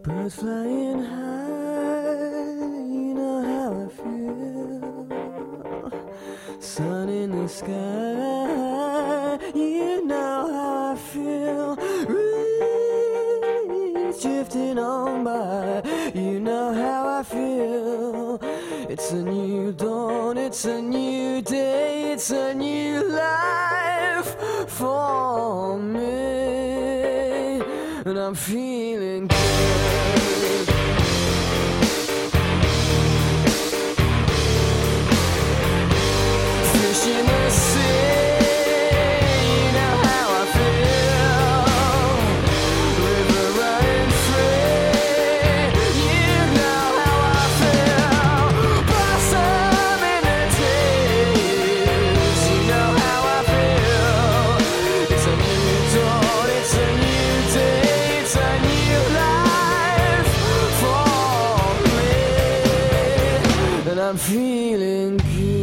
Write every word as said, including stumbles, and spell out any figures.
Birds flying high, you know how I feel. Sun in the sky, you know how I feel. Reeds drifting on by, you know how I feel. It's a new dawn, it's a new day, it's a new life for me, and I'm feeling good. Fish in the sea, you know how I feel. River running free, you know how I feel. Blossom in the trees, you know how I feel. It's a new dawn, it's a new day, it's a new life for me, and I'm feeling good.